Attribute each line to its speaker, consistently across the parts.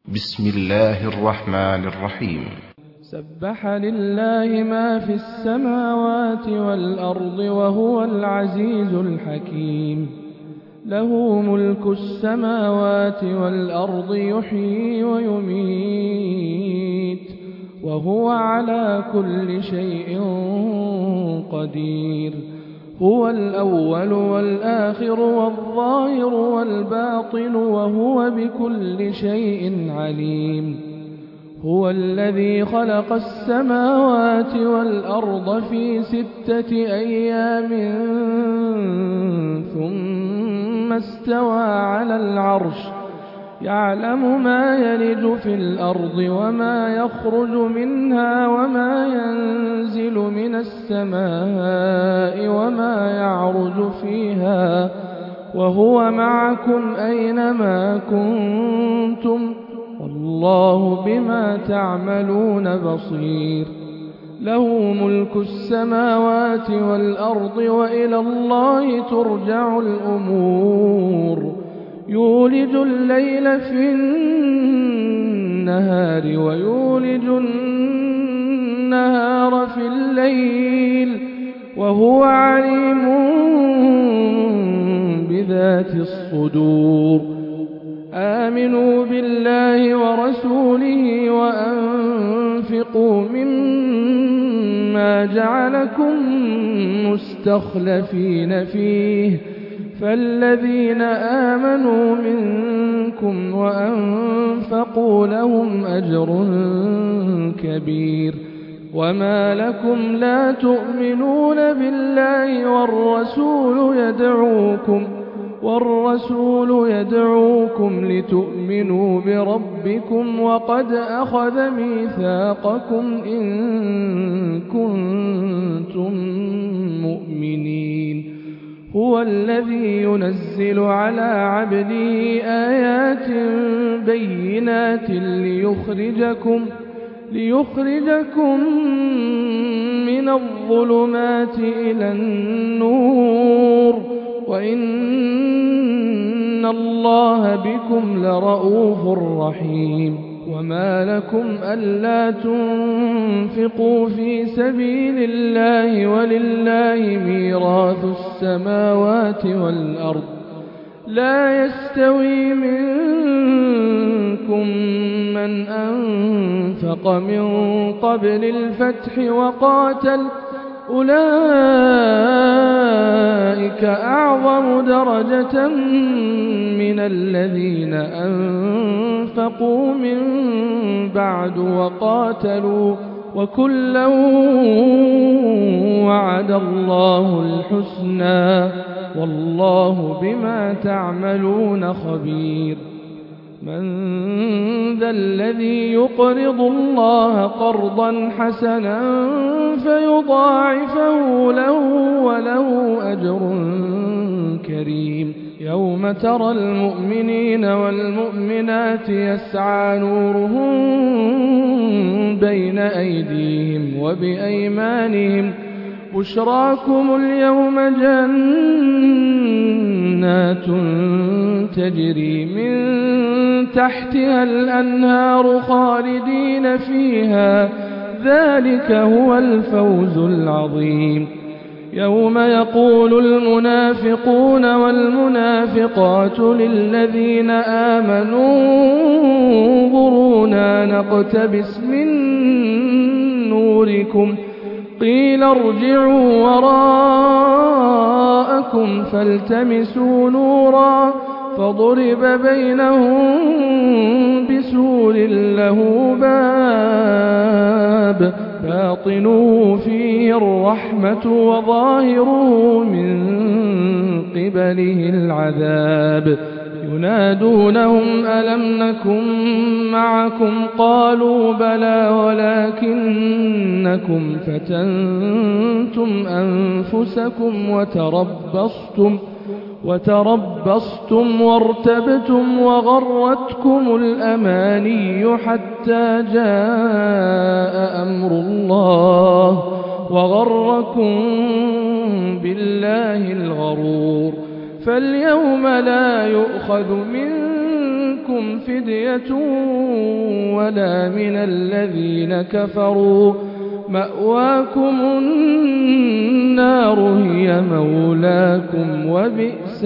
Speaker 1: بسم الله الرحمن الرحيم.
Speaker 2: سبح لله ما في السماوات والأرض وهو العزيز الحكيم. له ملك السماوات والأرض يحيي ويميت وهو على كل شيء قدير. هو الأول والآخر والظاهر والباطن وهو بكل شيء عليم. هو الذي خلق السماوات والأرض في 6 أيام ثم استوى على العرش يعلم ما يلج في الأرض وما يخرج منها وما ينزل من السماء وما يعرج فيها وهو معكم أينما كنتم والله بما تعملون بصير. له ملك السماوات والأرض وإلى الله ترجع الأمور. يولج الليل في النهار ويولج النهار في الليل وهو عليم بذات الصدور. آمنوا بالله ورسوله وأنفقوا مما جعلكم مستخلفين فيه فالذين آمنوا منكم وأنفقوا لهم أجر كبير. وما لكم لا تؤمنون بالله والرسول يدعوكم لتؤمنوا بربكم وقد أخذ ميثاقكم إن كنتم مؤمنين. هو الذي ينزل على عبده آيات بينات ليخرجكم من الظلمات إلى النور وإن الله بكم لرءوف رحيم. وما لكم ألا تنفقوا في سبيل الله ولله ميراث السماوات والأرض. لا يستوي منكم من أنفق من قبل الفتح وقاتل أولئك أعظم درجة من الذين أنفقوا من بعد وقاتلوا وكلا وعد الله الحسنى والله بما تعملون خبير. من ذا الذي يقرض الله قرضا حسنا فيضاعفه له وله أجر كريم. يوم ترى المؤمنين والمؤمنات يسعى نورهم بين أيديهم وبأيمانهم بشراكم اليوم جنات تجري من تحتها الأنهار خالدين فيها ذلك هو الفوز العظيم. يوم يقول المنافقون والمنافقات للذين آمنوا انظرونا نقتبس من نوركم قيل ارجعوا وراءكم فالتمسوا نورا فضرب بينهم بسور له باب باطنه فيه الرحمة وظاهره من قبله العذاب. ينادونهم ألم نكن معكم قالوا بلى ولكنكم فتنتم أنفسكم وتربصتم وارتبتم وغرتكم الأماني حتى جاء أمر الله وغركم بالله الغرور. فاليوم لا يؤخذ منكم منكم فدية ولا من الذين كفروا مأواكم النار هي مولاكم وبئس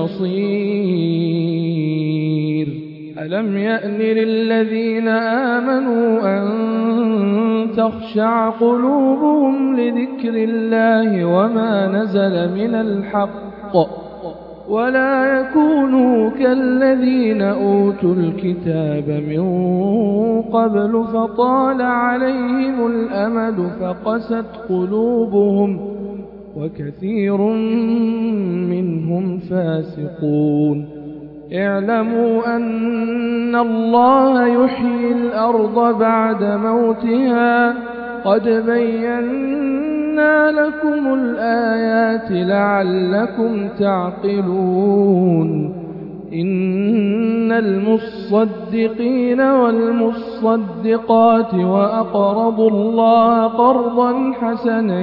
Speaker 2: المصير ألم يأن للذين آمنوا أن تخشع قلوبهم لذكر الله وما نزل من الحق ولا يكونوا كالذين أوتوا الكتاب من قبل فطال عليهم الأمد فقست قلوبهم وكثير منهم فاسقون اعلموا أن الله يحيي الأرض بعد موتها قد بينا لكم الآيات لعلكم تعقلون إن المصدقين والمصدقات وأقرضوا الله قرضا حسنا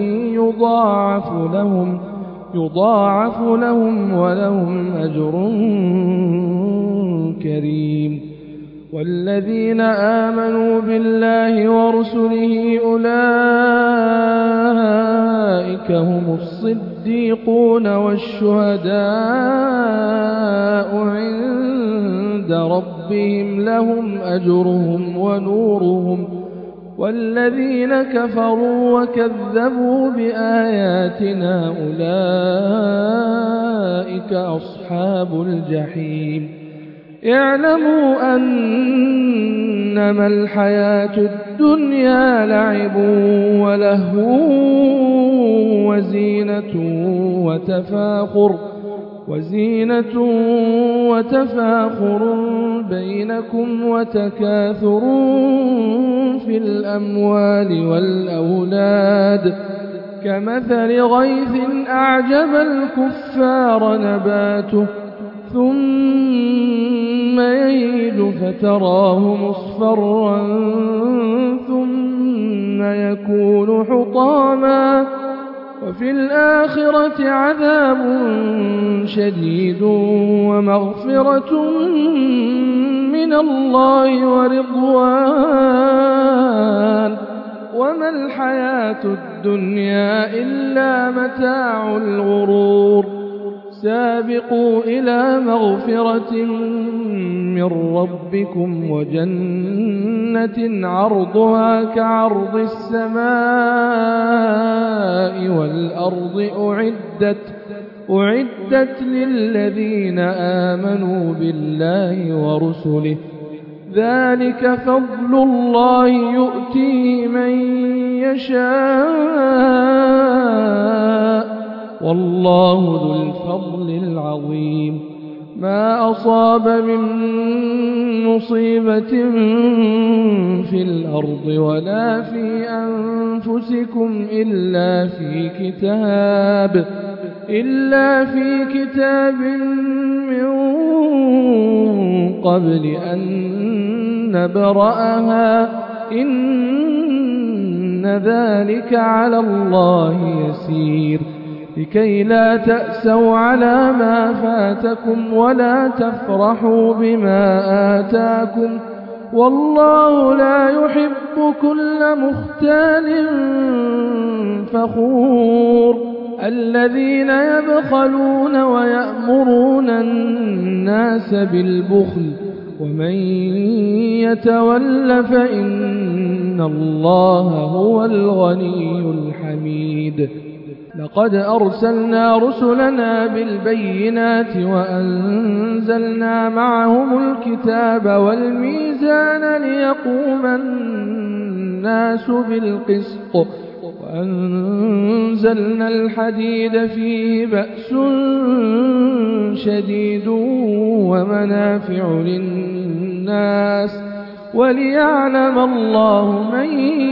Speaker 2: يضاعف لهم ولهم أجر كريم والذين آمنوا بالله ورسله أولئك هم الصديقون والشهداء عند ربهم لهم أجرهم ونورهم والذين كفروا وكذبوا بآياتنا أولئك أصحاب الجحيم اعلموا أنما الحياة الدنيا لعب ولهو وزينة وتفاخر بينكم وتكاثر في الأموال والأولاد كمثل غيث أعجب الكفار نباته ثم يهيج فتراه مصفرا ثم يكون حطاما وفي الآخرة عذاب شديد ومغفرة من الله ورضوان وما الحياة الدنيا إلا متاع الغرور سابقوا إلى مغفرة من ربكم وجنة عرضها كعرض السماء والأرض أعدت للذين آمنوا بالله ورسله ذلك فضل الله يؤتيه من يشاء والله ذو الفضل العظيم ما أصاب من مصيبة في الأرض ولا في أنفسكم إلا في كتاب من قبل أن نبرأها إن ذلك على الله يسير لكي لا تأسوا على ما فاتكم ولا تفرحوا بما آتاكم والله لا يحب كل مختال فخور الذين يبخلون ويأمرون الناس بالبخل ومن يتول فإن الله هو الغني الحميد لقد أرسلنا رسلنا بالبينات وأنزلنا معهم الكتاب والميزان ليقوم الناس بالقسط وأنزلنا الحديد فيه بأس شديد ومنافع للناس وليعلم الله من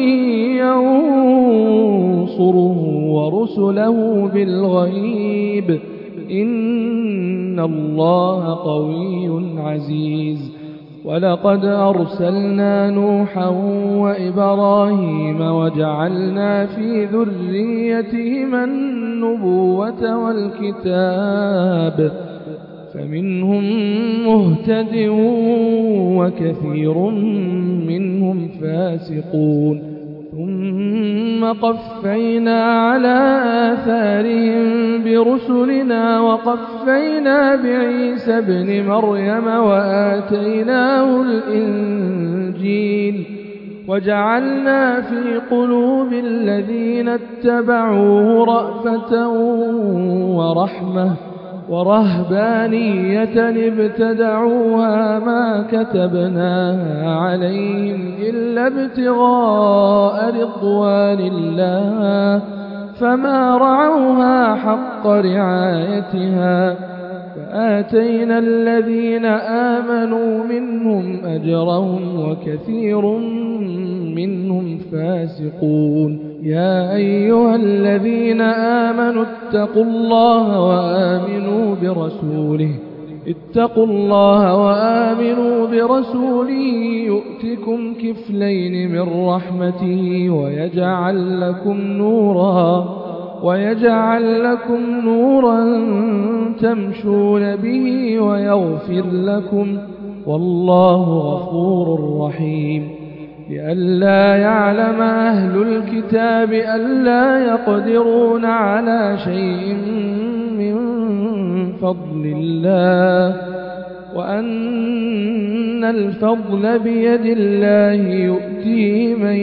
Speaker 2: ينصره ورسله بالغيب إن الله قوي عزيز ولقد أرسلنا نوحا وإبراهيم وجعلنا في ذريتهما النبوة والكتاب فمنهم مهتد وكثير منهم فاسقون ثم قفينا على آثارهم برسلنا وقفينا بعيسى ابن مريم وآتيناه الإنجيل وجعلنا في قلوب الذين اتبعوه رأفة ورحمة ورهبانية ابتدعوها ما كتبناها عليهم إلا ابتغاء رضوان الله فما رعوها حق رعايتها فآتينا الذين آمنوا منهم أجرهم وكثير منهم فاسقون يا أيها الذين آمنوا اتقوا الله وآمنوا برسوله يؤتكم كفلين من رحمته ويجعل لكم نورا تمشون به ويغفر لكم والله غفور رحيم لئلا يعلم أهل الكتاب ألا يقدرون على شيء من فضل الله وأن الفضل بيد الله يؤتيه من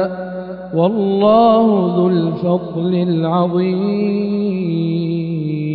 Speaker 2: يشاء والله ذو الفضل العظيم.